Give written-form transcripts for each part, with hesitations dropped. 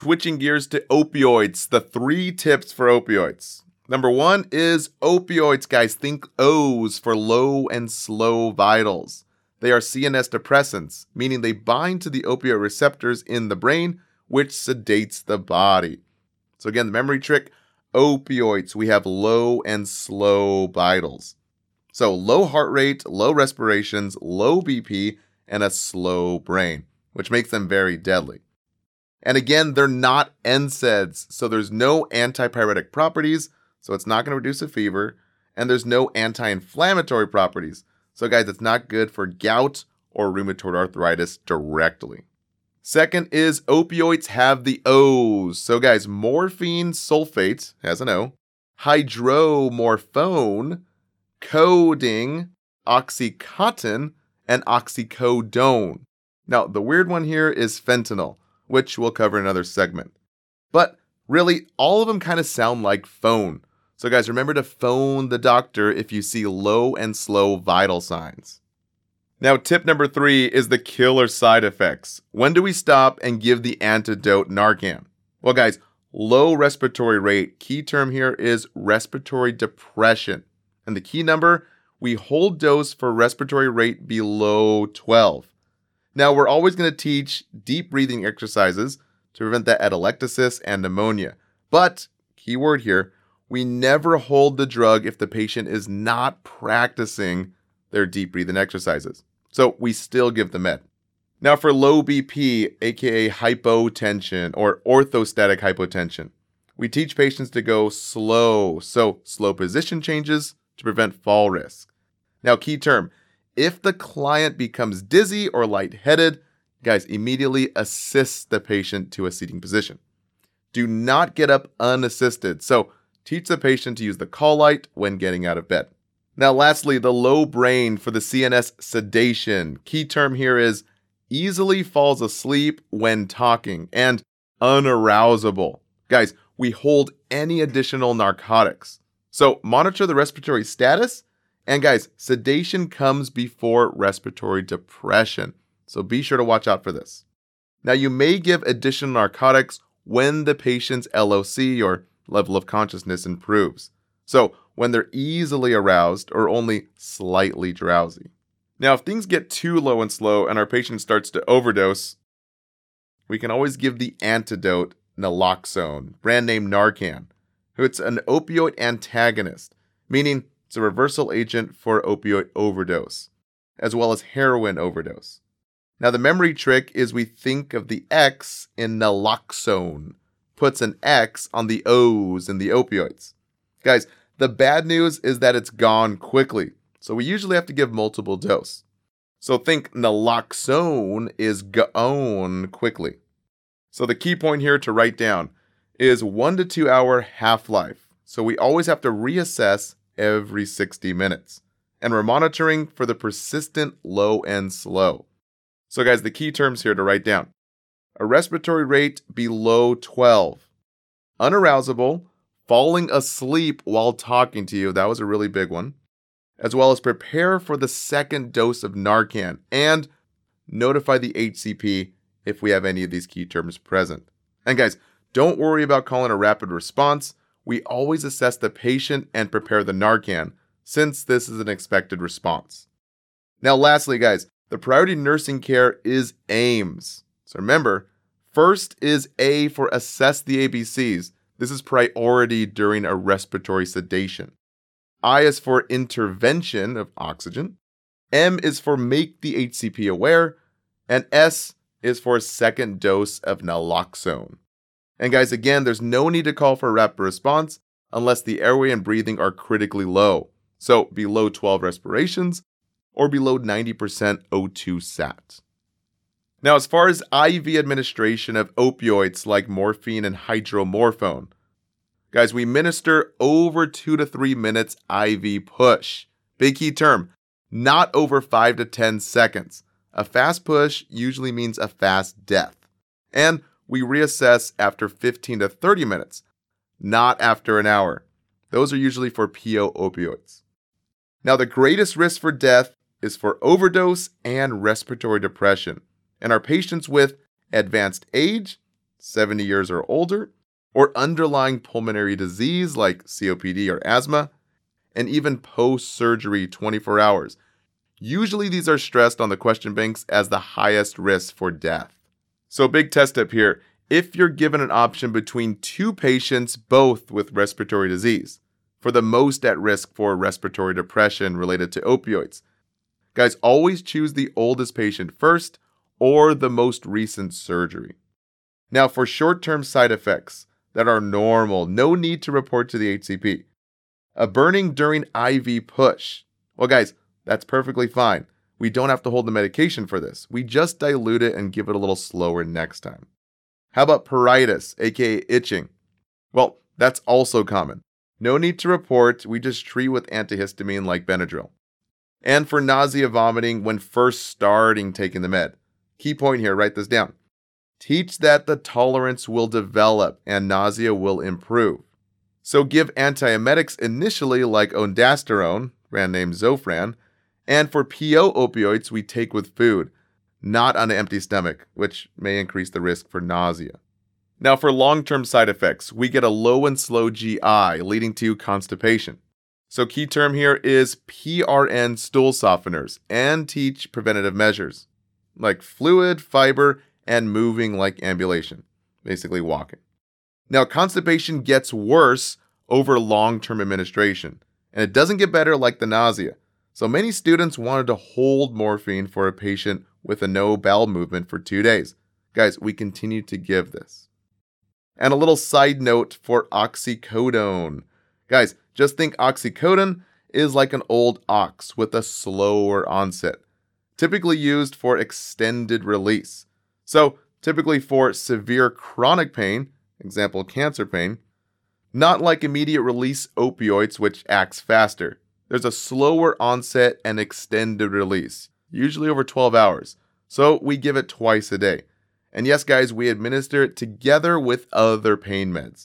Switching gears to opioids, the 3 tips for opioids. Number 1 is opioids, guys. Think O's for low and slow vitals. They are CNS depressants, meaning they bind to the opioid receptors in the brain, which sedates the body. So again, the memory trick, opioids, we have low and slow vitals. So low heart rate, low respirations, low BP, and a slow brain, which makes them very deadly. And again, they're not NSAIDs, so there's no antipyretic properties, so it's not going to reduce a fever, and there's no anti-inflammatory properties. So guys, it's not good for gout or rheumatoid arthritis directly. Second is opioids have the O's. So guys, morphine sulfate has an O, hydromorphone, codeine, oxycontin, and oxycodone. Now, the weird one here is fentanyl, which we'll cover in another segment. But really, all of them kind of sound like phone. So guys, remember to phone the doctor if you see low and slow vital signs. Now, tip number 3 is the killer side effects. When do we stop and give the antidote Narcan? Well, guys, low respiratory rate. Key term here is respiratory depression. And the key number, we hold dose for respiratory rate below 12. Now, we're always going to teach deep breathing exercises to prevent that atelectasis and pneumonia. But, key word here, we never hold the drug if the patient is not practicing their deep breathing exercises. So we still give the med. Now for low BP, aka hypotension or orthostatic hypotension, we teach patients to go slow. So slow position changes to prevent fall risk. Now key term, if the client becomes dizzy or lightheaded, guys, immediately assist the patient to a seating position. Do not get up unassisted. So teach the patient to use the call light when getting out of bed. Now, lastly, the low brain for the CNS sedation. Key term here is easily falls asleep when talking and unarousable. Guys, we hold any additional narcotics. So monitor the respiratory status. And guys, sedation comes before respiratory depression. So be sure to watch out for this. Now, you may give additional narcotics when the patient's LOC or level of consciousness improves. So when they're easily aroused or only slightly drowsy. Now, if things get too low and slow and our patient starts to overdose, we can always give the antidote naloxone, brand name Narcan. It's an opioid antagonist, meaning it's a reversal agent for opioid overdose, as well as heroin overdose. Now, the memory trick is we think of the X in naloxone, puts an X on the O's in the opioids. Guys, the bad news is that it's gone quickly, so we usually have to give multiple dose. So think naloxone is gone quickly. So the key point here to write down is 1 to 2 hour half-life. So we always have to reassess every 60 minutes. And we're monitoring for the persistent low and slow. So guys, the key terms here to write down. A respiratory rate below 12. Unarousable, falling asleep while talking to you. That was a really big one. As well as prepare for the second dose of Narcan and notify the HCP if we have any of these key terms present. And guys, don't worry about calling a rapid response. We always assess the patient and prepare the Narcan since this is an expected response. Now, lastly, guys, the priority nursing care is AIMS. So remember, first is A for assess the ABCs. This is priority during a respiratory sedation. I is for intervention of oxygen. M is for make the HCP aware. And S is for a second dose of naloxone. And guys, again, there's no need to call for a rapid response unless the airway and breathing are critically low. So below 12 respirations or below 90% O2 sat. Now, as far as IV administration of opioids like morphine and hydromorphone, guys, we minister over 2 to 3 minutes IV push. Big key term, not over 5 to 10 seconds. A fast push usually means a fast death. And we reassess after 15 to 30 minutes, not after an hour. Those are usually for PO opioids. Now, the greatest risk for death is for overdose and respiratory depression. And our patients with advanced age, 70 years or older, or underlying pulmonary disease like COPD or asthma, and even post-surgery 24 hours. Usually these are stressed on the question banks as the highest risk for death. So big test tip here. If you're given an option between two patients, both with respiratory disease, for the most at risk for respiratory depression related to opioids, guys, always choose the oldest patient first or the most recent surgery. Now, for short-term side effects that are normal, no need to report to the HCP. A burning during IV push. Well, guys, that's perfectly fine. We don't have to hold the medication for this. We just dilute it and give it a little slower next time. How about pruritus, aka itching? Well, that's also common. No need to report. We just treat with antihistamine like Benadryl. And for nausea, vomiting when first starting taking the med. Key point here, write this down. Teach that the tolerance will develop and nausea will improve. So give antiemetics initially like ondansetron, brand name Zofran, and for PO opioids we take with food, not on an empty stomach, which may increase the risk for nausea. Now for long-term side effects, we get a low and slow GI leading to constipation. So key term here is PRN stool softeners and teach preventative measures like fluid, fiber, and moving like ambulation, basically walking. Now constipation gets worse over long-term administration, and it doesn't get better like the nausea. So many students wanted to hold morphine for a patient with a no bowel movement for 2 days. Guys, we continue to give this. And a little side note for oxycodone. Guys, just think oxycodone is like an old ox with a slower onset, typically used for extended release. So typically for severe chronic pain, example cancer pain, not like immediate release opioids which acts faster. There's a slower onset and extended release, usually over 12 hours. So we give it twice a day. And yes, guys, we administer it together with other pain meds.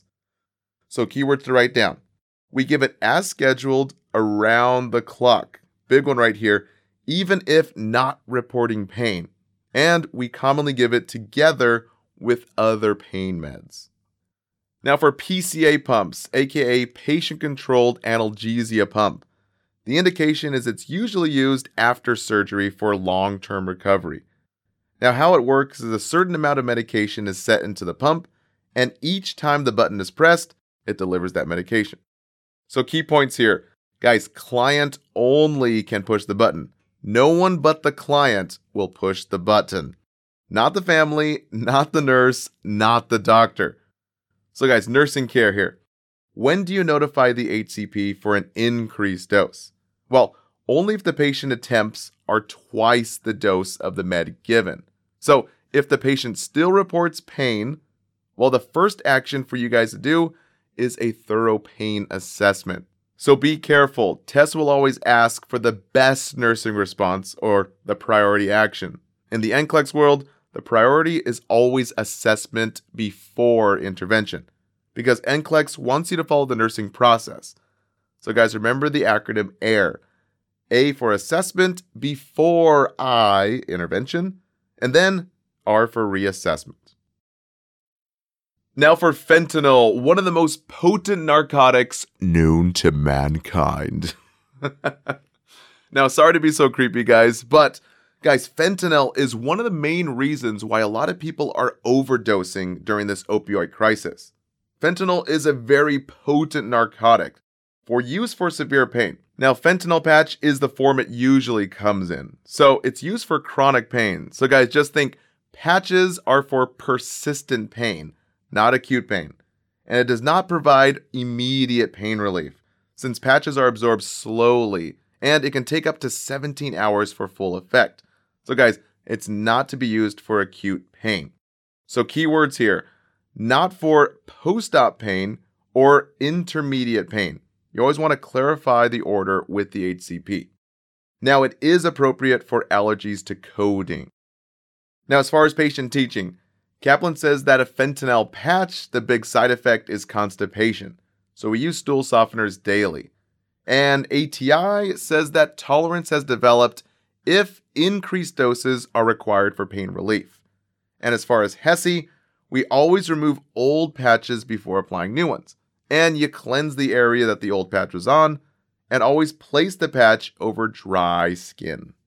So keywords to write down. We give it as scheduled around the clock. Big one right here, even if not reporting pain. And we commonly give it together with other pain meds. Now for PCA pumps, aka patient-controlled analgesia pump. The indication is it's usually used after surgery for long-term recovery. Now how it works is a certain amount of medication is set into the pump, and each time the button is pressed, it delivers that medication. So key points here. Guys, client only can push the button. No one but the client will push the button. Not the family, not the nurse, not the doctor. So guys, nursing care here. When do you notify the HCP for an increased dose? Well, only if the patient attempts are twice the dose of the med given. So if the patient still reports pain, well, the first action for you guys to do is a thorough pain assessment. So be careful. Tests will always ask for the best nursing response or the priority action. In the NCLEX world, the priority is always assessment before intervention because NCLEX wants you to follow the nursing process. So guys, remember the acronym AIR. A for assessment, before I, intervention, and then R for reassessment. Now for fentanyl, one of the most potent narcotics known to mankind. Now, sorry to be so creepy, guys, but guys, fentanyl is one of the main reasons why a lot of people are overdosing during this opioid crisis. Fentanyl is a very potent narcotic for use for severe pain. Now, fentanyl patch is the form it usually comes in. So it's used for chronic pain. So guys, just think patches are for persistent pain, not acute pain. And it does not provide immediate pain relief since patches are absorbed slowly and it can take up to 17 hours for full effect. So guys, it's not to be used for acute pain. So keywords here, not for post-op pain or intermediate pain. You always want to clarify the order with the HCP. Now, it is appropriate for allergies to codeine. Now, as far as patient teaching, Kaplan says that a fentanyl patch, the big side effect is constipation. So we use stool softeners daily. And ATI says that tolerance has developed if increased doses are required for pain relief. And as far as HESI, we always remove old patches before applying new ones. And you cleanse the area that the old patch was on, and always place the patch over dry skin.